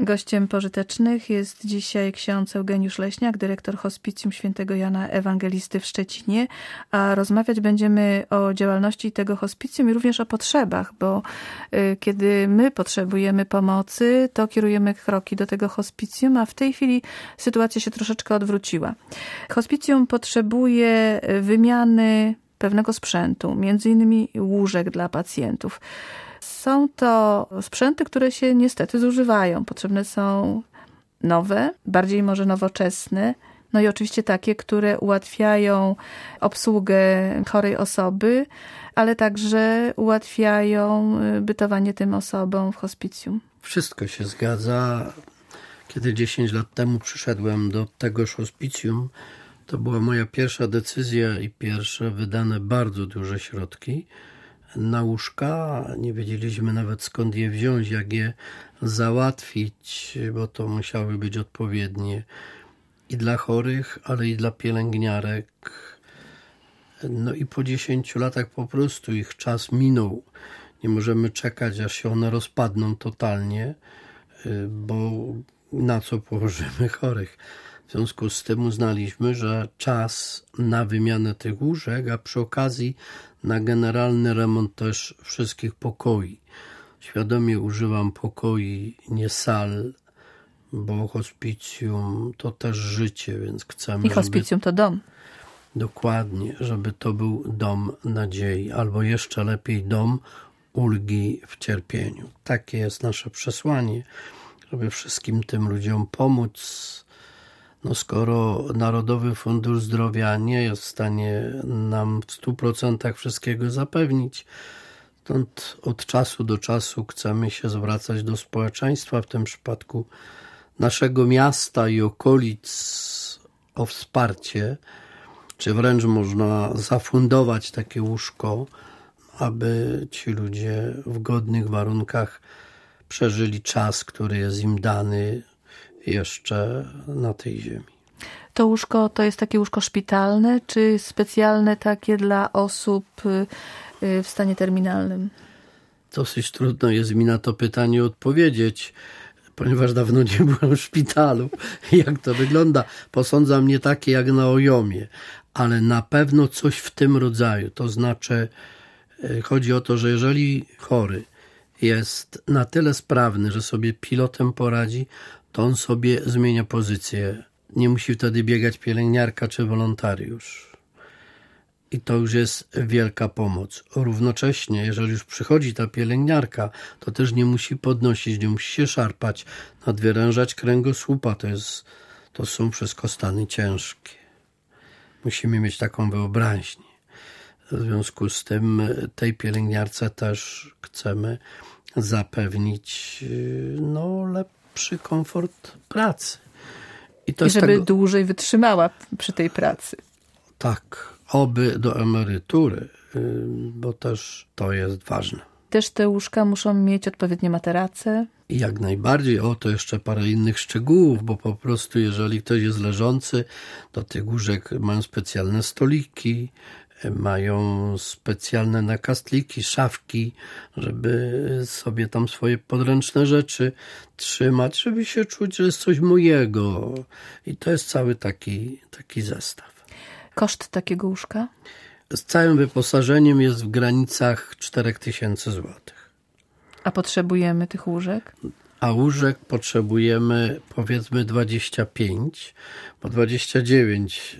Gościem Pożytecznych jest dzisiaj ksiądz Eugeniusz Leśniak, dyrektor Hospicjum Świętego Jana Ewangelisty w Szczecinie, a rozmawiać będziemy o działalności tego hospicjum i również o potrzebach, bo kiedy my potrzebujemy pomocy, to kierujemy kroki do tego hospicjum, a w tej chwili sytuacja się troszeczkę odwróciła. Hospicjum potrzebuje wymiany pewnego sprzętu, między innymi łóżek dla pacjentów. Są to sprzęty, które się niestety zużywają. Potrzebne są nowe, bardziej może nowoczesne, no i oczywiście takie, które ułatwiają obsługę chorej osoby, ale także ułatwiają bytowanie tym osobom w hospicjum. Wszystko się zgadza. Kiedy 10 lat temu przyszedłem do tegoż hospicjum, to była moja pierwsza decyzja i pierwsze wydane bardzo duże środki na łóżka. Nie wiedzieliśmy nawet skąd je wziąć, jak je załatwić, bo to musiały być odpowiednie i dla chorych, ale i dla pielęgniarek. No i po 10 latach po prostu ich czas minął. Nie możemy czekać, aż się one rozpadną totalnie, bo na co położymy chorych? W związku z tym uznaliśmy, że czas na wymianę tych łóżek, a przy okazji na generalny remont też wszystkich pokoi. Świadomie używam pokoi, nie sal, bo hospicjum to też życie, więc chcemy... I hospicjum to dom. Dokładnie, żeby to był dom nadziei, albo jeszcze lepiej dom ulgi w cierpieniu. Takie jest nasze przesłanie, żeby wszystkim tym ludziom pomóc. No skoro Narodowy Fundusz Zdrowia nie jest w stanie nam w 100% wszystkiego zapewnić, stąd od czasu do czasu chcemy się zwracać do społeczeństwa, w tym przypadku naszego miasta i okolic, o wsparcie, czy wręcz można zafundować takie łóżko, aby ci ludzie w godnych warunkach przeżyli czas, który jest im dany jeszcze na tej ziemi. To łóżko to jest takie łóżko szpitalne, czy specjalne takie dla osób w stanie terminalnym? Dosyć trudno jest mi na to pytanie odpowiedzieć, ponieważ dawno nie byłem w szpitalu. Jak to wygląda? Posądzam nie takie jak na OJOM-ie, ale na pewno coś w tym rodzaju. To znaczy, chodzi o to, że jeżeli chory jest na tyle sprawny, że sobie pilotem poradzi, to on sobie zmienia pozycję. Nie musi wtedy biegać pielęgniarka czy wolontariusz. I to już jest wielka pomoc. Równocześnie, jeżeli już przychodzi ta pielęgniarka, to też nie musi podnosić, nie musi się szarpać, nadwyrężać kręgosłupa. To są wszystko stany ciężkie. Musimy mieć taką wyobraźnię. W związku z tym tej pielęgniarce też chcemy zapewnić lepszy komfort pracy. I żeby dłużej wytrzymała przy tej pracy. Tak, oby do emerytury, bo też to jest ważne. Też te łóżka muszą mieć odpowiednie materace. Jak najbardziej. To jeszcze parę innych szczegółów, bo po prostu jeżeli ktoś jest leżący, to tych łóżek mają specjalne stoliki, mają specjalne nakastliki, szafki, żeby sobie tam swoje podręczne rzeczy trzymać, żeby się czuć, że jest coś mojego. I to jest cały taki zestaw. Koszt takiego łóżka? Z całym wyposażeniem jest w granicach 4000 zł. A potrzebujemy tych łóżek? A łóżek potrzebujemy powiedzmy 25, bo 29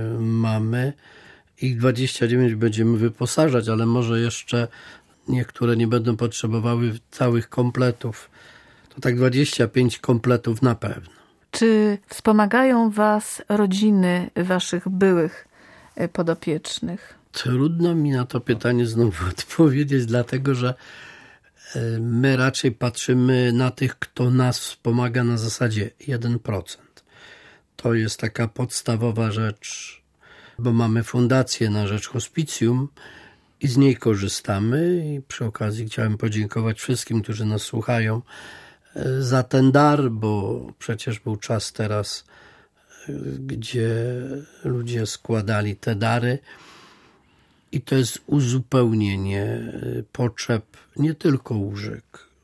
mamy. Ich 29 będziemy wyposażać, ale może jeszcze niektóre nie będą potrzebowały całych kompletów. To tak 25 kompletów na pewno. Czy wspomagają was rodziny waszych byłych podopiecznych? Trudno mi na to pytanie znowu odpowiedzieć, dlatego że my raczej patrzymy na tych, kto nas wspomaga na zasadzie 1%. To jest taka podstawowa rzecz, bo mamy fundację na rzecz hospicjum i z niej korzystamy. I przy okazji chciałem podziękować wszystkim, którzy nas słuchają za ten dar, bo przecież był czas teraz, gdzie ludzie składali te dary i to jest uzupełnienie potrzeb nie tylko łóżek,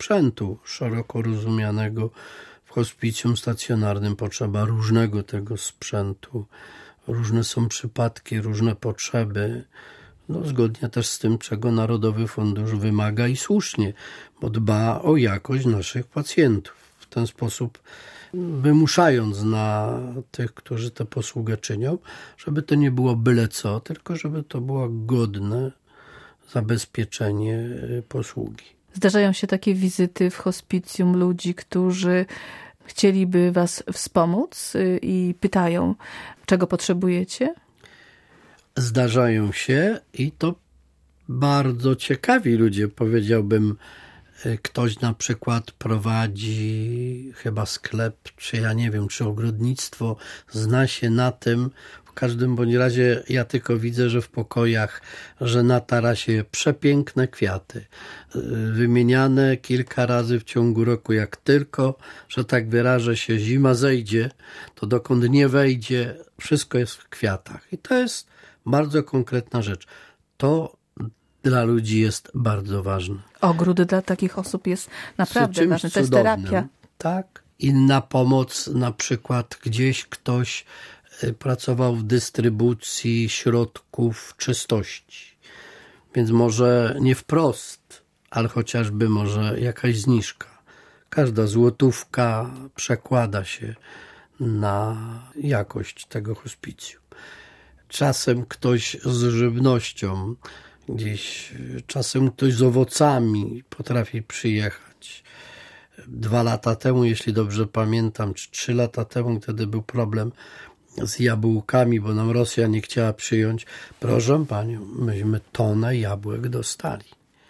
sprzętu szeroko rozumianego. W hospicjum stacjonarnym potrzeba różnego tego sprzętu. Różne są przypadki, różne potrzeby. Zgodnie też z tym, czego Narodowy Fundusz wymaga i słusznie, bo dba o jakość naszych pacjentów. W ten sposób wymuszając na tych, którzy tę posługę czynią, żeby to nie było byle co, tylko żeby to było godne zabezpieczenie posługi. Zdarzają się takie wizyty w hospicjum ludzi, którzy chcieliby was wspomóc i pytają, czego potrzebujecie? Zdarzają się i to bardzo ciekawi ludzie, powiedziałbym. Ktoś na przykład prowadzi chyba sklep, czy ja nie wiem, czy ogrodnictwo, zna się na tym. W każdym bądź razie ja tylko widzę, że w pokojach, że na tarasie przepiękne kwiaty, wymieniane kilka razy w ciągu roku, jak tylko, że tak wyrażę się, zima zejdzie, to dokąd nie wejdzie, wszystko jest w kwiatach. I to jest bardzo konkretna rzecz. To dla ludzi jest bardzo ważne. Ogród dla takich osób jest naprawdę ważny. To jest terapia. Tak. Inna pomoc, na przykład gdzieś ktoś pracował w dystrybucji środków czystości. Więc może nie wprost, ale chociażby może jakaś zniżka. Każda złotówka przekłada się na jakość tego hospicjum. Czasem ktoś z żywnością, czasem ktoś z owocami potrafi przyjechać. 2 lata temu, jeśli dobrze pamiętam, czy 3 lata temu, wtedy był problem z jabłkami, bo nam Rosja nie chciała przyjąć. Proszę panią, myśmy tonę jabłek dostali.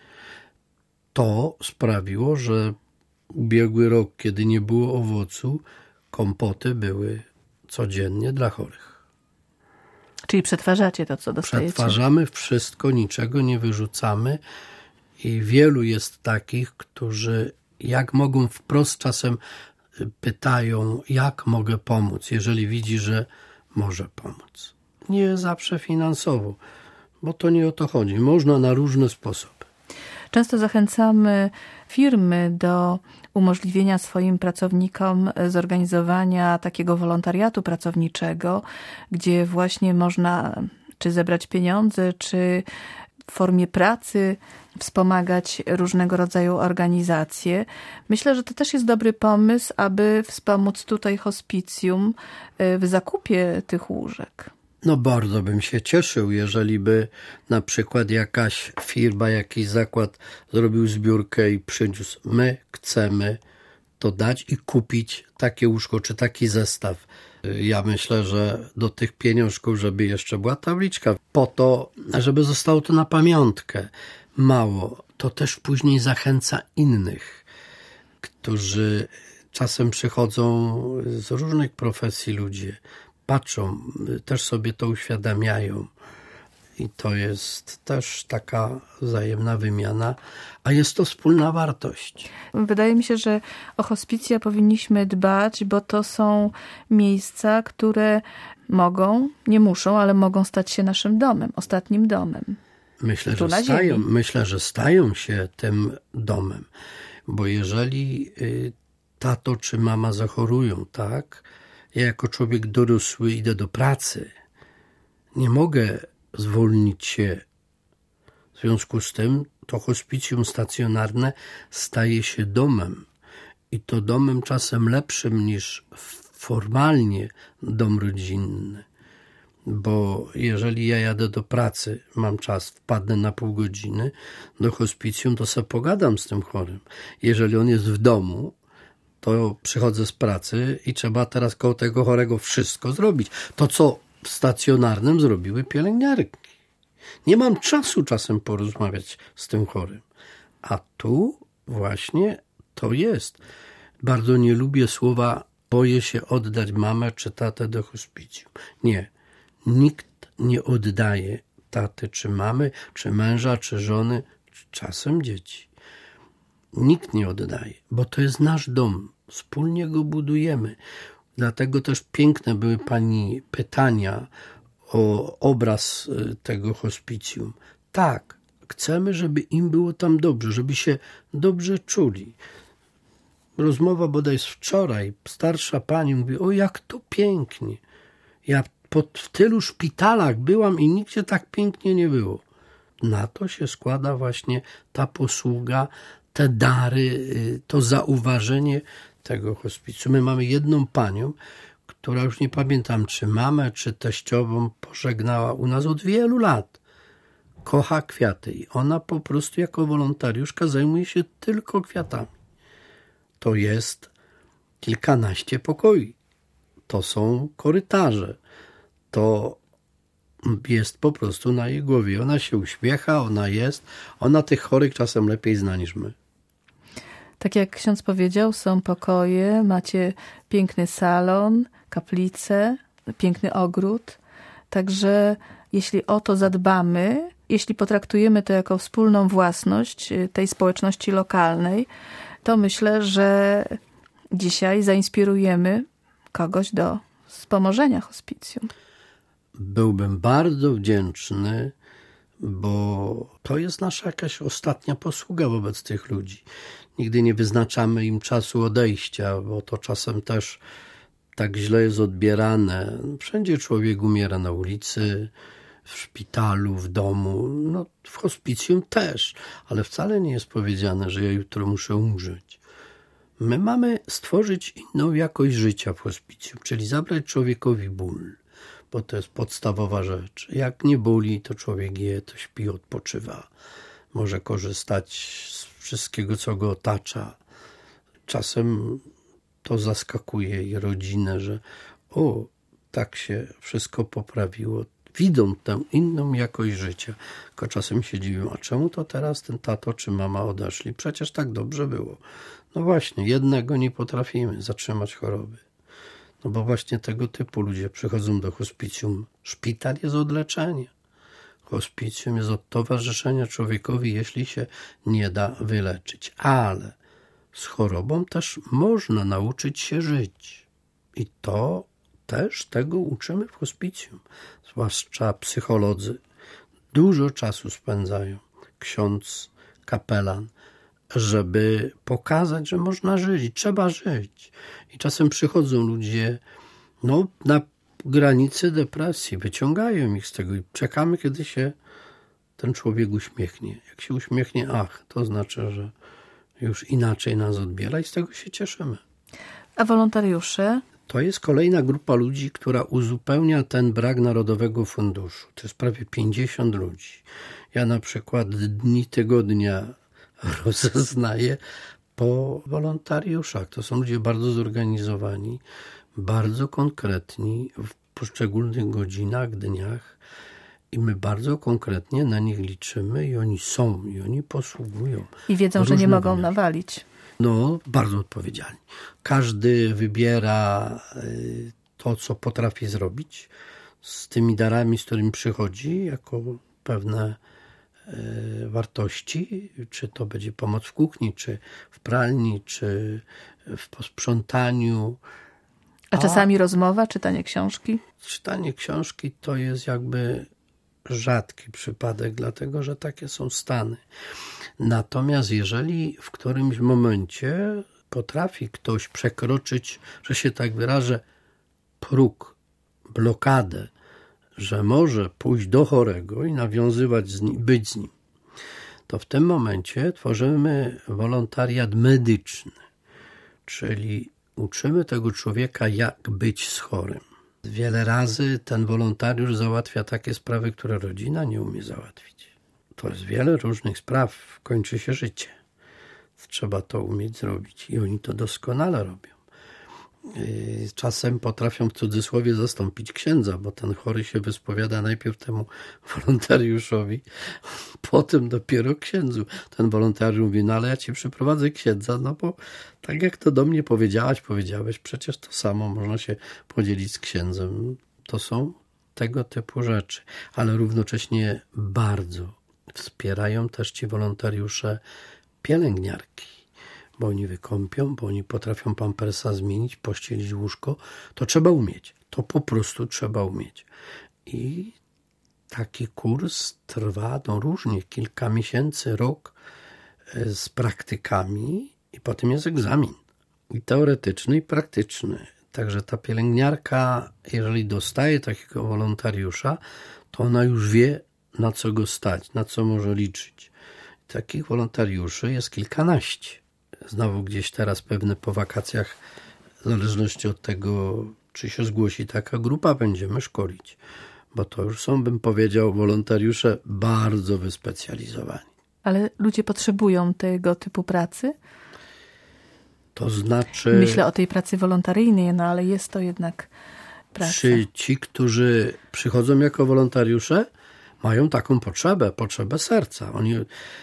To sprawiło, że ubiegły rok, kiedy nie było owocu, kompoty były codziennie dla chorych. Czyli przetwarzacie to, co dostajecie? Przetwarzamy wszystko, niczego nie wyrzucamy i wielu jest takich, którzy jak mogą wprost czasem pytają, jak mogę pomóc, jeżeli widzi, że może pomóc. Nie zawsze finansowo, bo to nie o to chodzi. Można na różne sposoby. Często zachęcamy firmy do umożliwienia swoim pracownikom zorganizowania takiego wolontariatu pracowniczego, gdzie właśnie można czy zebrać pieniądze, czy w formie pracy wspomagać różnego rodzaju organizacje. Myślę, że to też jest dobry pomysł, aby wspomóc tutaj hospicjum w zakupie tych łóżek. Bardzo bym się cieszył, jeżeli by na przykład jakaś firma, jakiś zakład zrobił zbiórkę i przyniósł. My chcemy to dać i kupić takie łóżko czy taki zestaw. Ja myślę, że do tych pieniążków, żeby jeszcze była tabliczka, po to, żeby zostało to na pamiątkę. Mało, to też później zachęca innych, którzy czasem przychodzą z różnych profesji ludzie, patrzą, też sobie to uświadamiają i to jest też taka wzajemna wymiana, a jest to wspólna wartość. Wydaje mi się, że o hospicja powinniśmy dbać, bo to są miejsca, które mogą, nie muszą, ale mogą stać się naszym domem, ostatnim domem. Myślę, że stają się tym domem, bo jeżeli tato czy mama zachorują, tak, ja jako człowiek dorosły idę do pracy, nie mogę zwolnić się. W związku z tym to hospicjum stacjonarne staje się domem i to domem czasem lepszym niż formalnie dom rodzinny. Bo jeżeli ja jadę do pracy, mam czas, wpadnę na pół godziny do hospicjum, to sobie pogadam z tym chorym. Jeżeli on jest w domu, to przychodzę z pracy i trzeba teraz koło tego chorego wszystko zrobić. To, co w stacjonarnym zrobiły pielęgniarki. Nie mam czasu czasem porozmawiać z tym chorym. A tu właśnie to jest. Bardzo nie lubię słowa boję się oddać mamę czy tatę do hospicjum. Nie. Nikt nie oddaje taty czy mamy, czy męża, czy żony, czy czasem dzieci. Nikt nie oddaje, bo to jest nasz dom. Wspólnie go budujemy. Dlatego też piękne były pani pytania o obraz tego hospicjum. Tak, chcemy, żeby im było tam dobrze, żeby się dobrze czuli. Rozmowa bodaj z wczoraj, starsza pani mówi, o jak to pięknie. Ja w tylu szpitalach byłam i nigdzie tak pięknie nie było. Na to się składa właśnie ta posługa, te dary, to zauważenie tego hospicjum. My mamy jedną panią, która już nie pamiętam, czy mamę, czy teściową pożegnała u nas od wielu lat. Kocha kwiaty i ona po prostu jako wolontariuszka zajmuje się tylko kwiatami. To jest kilkanaście pokoi. To są korytarze. To jest po prostu na jej głowie. Ona się uśmiecha, ona tych chorych czasem lepiej zna niż my. Tak jak ksiądz powiedział, są pokoje, macie piękny salon, kaplicę, piękny ogród. Także jeśli o to zadbamy, jeśli potraktujemy to jako wspólną własność tej społeczności lokalnej, to myślę, że dzisiaj zainspirujemy kogoś do wspomożenia hospicjum. Byłbym bardzo wdzięczny, bo to jest nasza jakaś ostatnia posługa wobec tych ludzi. Nigdy nie wyznaczamy im czasu odejścia, bo to czasem też tak źle jest odbierane. Wszędzie człowiek umiera na ulicy, w szpitalu, w domu, no w hospicjum też, ale wcale nie jest powiedziane, że ja jutro muszę umrzeć. My mamy stworzyć inną jakość życia w hospicjum, czyli zabrać człowiekowi ból, bo to jest podstawowa rzecz. Jak nie boli, to człowiek je, to śpi, odpoczywa. Może korzystać z wszystkiego, co go otacza. Czasem to zaskakuje i rodzinę, że tak się wszystko poprawiło. Widzą tę inną jakość życia. Tylko czasem się dziwią, a czemu to teraz ten tato czy mama odeszli? Przecież tak dobrze było. No właśnie, jednego nie potrafimy zatrzymać choroby. No bo właśnie tego typu ludzie przychodzą do hospicjum. Szpital jest od leczenia. Hospicjum jest od towarzyszenia człowiekowi, jeśli się nie da wyleczyć. Ale z chorobą też można nauczyć się żyć. I to też tego uczymy w hospicjum. Zwłaszcza psycholodzy. Dużo czasu spędzają, ksiądz, kapelan, żeby pokazać, że można żyć, trzeba żyć. I czasem przychodzą ludzie na granicy depresji, wyciągają ich z tego i czekamy, kiedy się ten człowiek uśmiechnie. Jak się uśmiechnie, to znaczy, że już inaczej nas odbiera i z tego się cieszymy. A wolontariusze? To jest kolejna grupa ludzi, która uzupełnia ten brak Narodowego Funduszu. To jest prawie 50 ludzi. Ja na przykład dni tygodnia rozeznaję po wolontariuszach. To są ludzie bardzo zorganizowani, bardzo konkretni w poszczególnych godzinach, dniach i my bardzo konkretnie na nich liczymy i oni są, i oni posługują. I wiedzą, że nie mogą nawalić. Bardzo odpowiedzialni. Każdy wybiera to, co potrafi zrobić z tymi darami, z którymi przychodzi, jako pewne wartości, czy to będzie pomoc w kuchni, czy w pralni, czy w posprzątaniu. A czasami rozmowa, czytanie książki? Czytanie książki to jest jakby rzadki przypadek, dlatego że takie są stany. Natomiast jeżeli w którymś momencie potrafi ktoś przekroczyć, że się tak wyrażę, próg, blokadę, że może pójść do chorego i nawiązywać z nim, być z nim, to w tym momencie tworzymy wolontariat medyczny, czyli uczymy tego człowieka, jak być z chorym. Wiele razy ten wolontariusz załatwia takie sprawy, które rodzina nie umie załatwić. To jest wiele różnych spraw, kończy się życie. Trzeba to umieć zrobić i oni to doskonale robią. Czasem potrafią w cudzysłowie zastąpić księdza, bo ten chory się wyspowiada najpierw temu wolontariuszowi, potem dopiero księdzu. Ten wolontariusz mówi, ale ja ci przyprowadzę księdza, bo tak jak to do mnie powiedziałeś, przecież to samo można się podzielić z księdzem. To są tego typu rzeczy, ale równocześnie bardzo wspierają też ci wolontariusze pielęgniarki, bo oni wykąpią, bo oni potrafią pampersa zmienić, pościelić łóżko. To trzeba umieć. To po prostu trzeba umieć. I taki kurs trwa różnie, kilka miesięcy, rok z praktykami i potem jest egzamin. I teoretyczny, i praktyczny. Także ta pielęgniarka, jeżeli dostaje takiego wolontariusza, to ona już wie, na co go stać, na co może liczyć. Takich wolontariuszy jest kilkanaście. Znowu gdzieś teraz pewne po wakacjach, w zależności od tego, czy się zgłosi taka grupa, będziemy szkolić. Bo to już są, bym powiedział, wolontariusze bardzo wyspecjalizowani. Ale ludzie potrzebują tego typu pracy? To znaczy... Myślę o tej pracy wolontaryjnej, no ale jest to jednak praca. Czy ci, którzy przychodzą jako wolontariusze, mają taką potrzebę serca. Oni,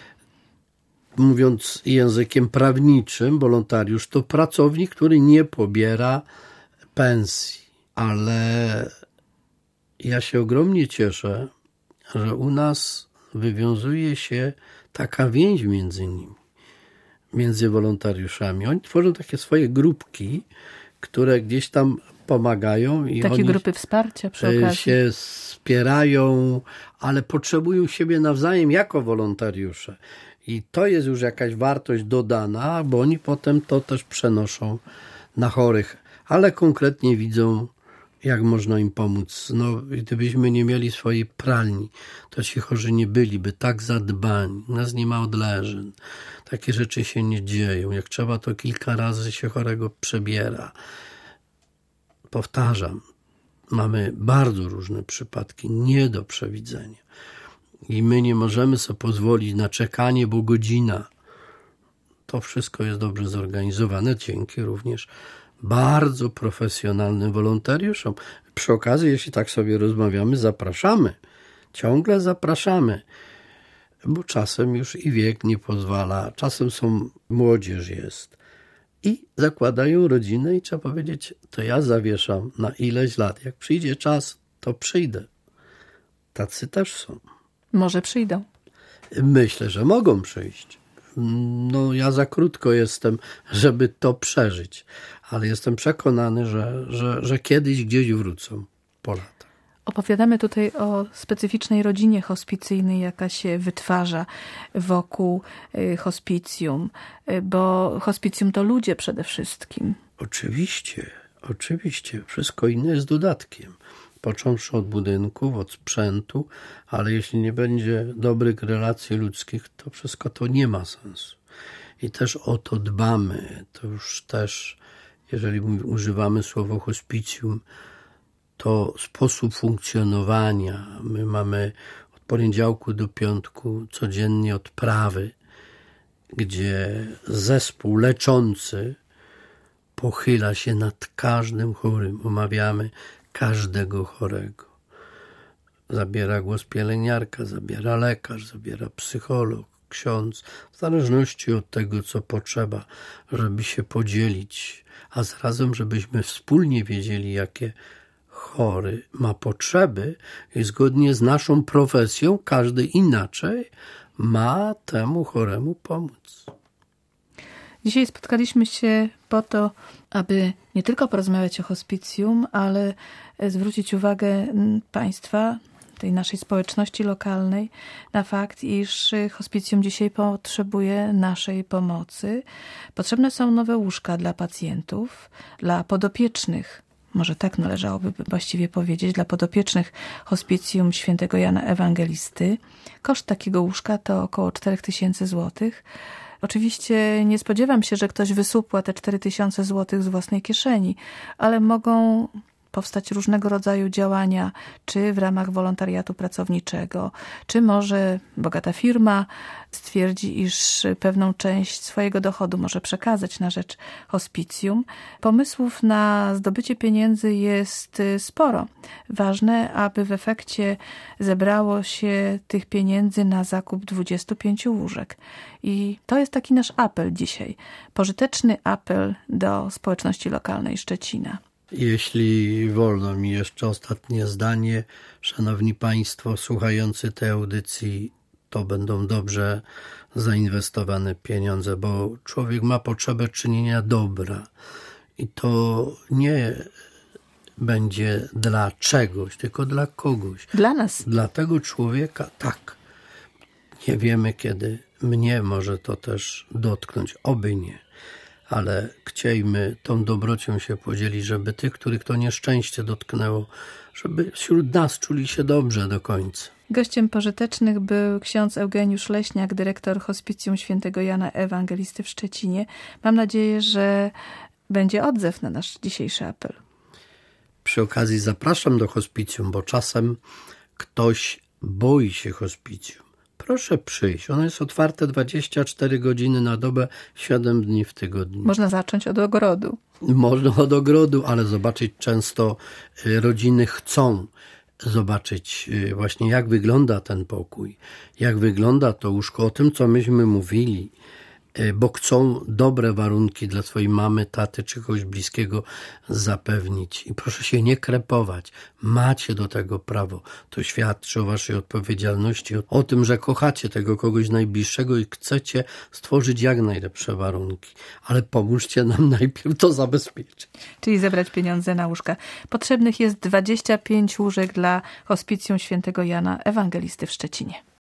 mówiąc językiem prawniczym, wolontariusz to pracownik, który nie pobiera pensji. Ale ja się ogromnie cieszę, że u nas wywiązuje się taka więź między nimi, między wolontariuszami. Oni tworzą takie swoje grupki, które gdzieś tam pomagają. I takie oni grupy wsparcia przy okazji. Się wspierają, ale potrzebują siebie nawzajem jako wolontariusze. I to jest już jakaś wartość dodana, bo oni potem to też przenoszą na chorych, ale konkretnie widzą, jak można im pomóc. No, gdybyśmy nie mieli swojej pralni, to ci chorzy nie byliby tak zadbani. U nas nie ma odleżeń. Takie rzeczy się nie dzieją. Jak trzeba, to kilka razy się chorego przebiera. Powtarzam, mamy bardzo różne przypadki, nie do przewidzenia. I my nie możemy sobie pozwolić na czekanie, bo godzina. To wszystko jest dobrze zorganizowane, dzięki również bardzo profesjonalnym wolontariuszom. Przy okazji, jeśli tak sobie rozmawiamy, zapraszamy. Ciągle zapraszamy. Bo czasem już i wiek nie pozwala, czasem młodzież jest. I zakładają rodzinę i trzeba powiedzieć, to ja zawieszam na ileś lat. Jak przyjdzie czas, to przyjdę. Tacy też są. Może przyjdą. Myślę, że mogą przyjść. No, ja za krótko jestem, żeby to przeżyć. Ale jestem przekonany, że kiedyś gdzieś wrócą po latach. Opowiadamy tutaj o specyficznej rodzinie hospicyjnej, jaka się wytwarza wokół hospicjum, bo hospicjum to ludzie przede wszystkim. Oczywiście. Wszystko inne jest dodatkiem. Począwszy od budynków, od sprzętu, ale jeśli nie będzie dobrych relacji ludzkich, to wszystko to nie ma sensu. I też o to dbamy. To już też, jeżeli używamy słowa hospicjum, to sposób funkcjonowania. My mamy od poniedziałku do piątku codziennie odprawy, gdzie zespół leczący pochyla się nad każdym chorym. Omawiamy każdego chorego. Zabiera głos pielęgniarka, zabiera lekarz, zabiera psycholog, ksiądz, w zależności od tego, co potrzeba, żeby się podzielić, a zarazem, żebyśmy wspólnie wiedzieli, jakie chory ma potrzeby i zgodnie z naszą profesją, każdy inaczej ma temu choremu pomóc. Dzisiaj spotkaliśmy się po to, aby nie tylko porozmawiać o hospicjum, ale zwrócić uwagę Państwa, tej naszej społeczności lokalnej, na fakt, iż hospicjum dzisiaj potrzebuje naszej pomocy. Potrzebne są nowe łóżka dla pacjentów, dla podopiecznych, może tak należałoby właściwie powiedzieć, dla podopiecznych hospicjum świętego Jana Ewangelisty. Koszt takiego łóżka to około 4000 złotych. Oczywiście nie spodziewam się, że ktoś wysupła te 4000 złotych z własnej kieszeni, ale mogą powstać różnego rodzaju działania, czy w ramach wolontariatu pracowniczego, czy może bogata firma stwierdzi, iż pewną część swojego dochodu może przekazać na rzecz hospicjum. Pomysłów na zdobycie pieniędzy jest sporo. Ważne, aby w efekcie zebrało się tych pieniędzy na zakup 25 łóżek. I to jest taki nasz apel dzisiaj. Pożyteczny apel do społeczności lokalnej Szczecina. Jeśli wolno mi jeszcze ostatnie zdanie, szanowni państwo słuchający tej audycji, to będą dobrze zainwestowane pieniądze, bo człowiek ma potrzebę czynienia dobra i to nie będzie dla czegoś, tylko dla kogoś. Dla nas. Dla tego człowieka, tak. Nie wiemy, kiedy mnie może to też dotknąć. Oby nie. Ale chciejmy tą dobrocią się podzielić, żeby tych, których to nieszczęście dotknęło, żeby wśród nas czuli się dobrze do końca. Gościem pożytecznych był ksiądz Eugeniusz Leśniak, dyrektor Hospicjum Świętego Jana Ewangelisty w Szczecinie. Mam nadzieję, że będzie odzew na nasz dzisiejszy apel. Przy okazji zapraszam do hospicjum, bo czasem ktoś boi się hospicjum. Proszę przyjść. Ono jest otwarte 24 godziny na dobę, 7 dni w tygodniu. Można zacząć od ogrodu. Można od ogrodu, ale zobaczyć często rodziny chcą zobaczyć właśnie, jak wygląda ten pokój, jak wygląda to łóżko, o tym, co myśmy mówili, bo chcą dobre warunki dla swojej mamy, taty czy kogoś bliskiego zapewnić. I proszę się nie krepować. Macie do tego prawo. To świadczy o waszej odpowiedzialności, o tym, że kochacie tego kogoś najbliższego i chcecie stworzyć jak najlepsze warunki. Ale pomóżcie nam najpierw to zabezpieczyć. Czyli zebrać pieniądze na łóżka. Potrzebnych jest 25 łóżek dla Hospicjum Świętego Jana Ewangelisty w Szczecinie.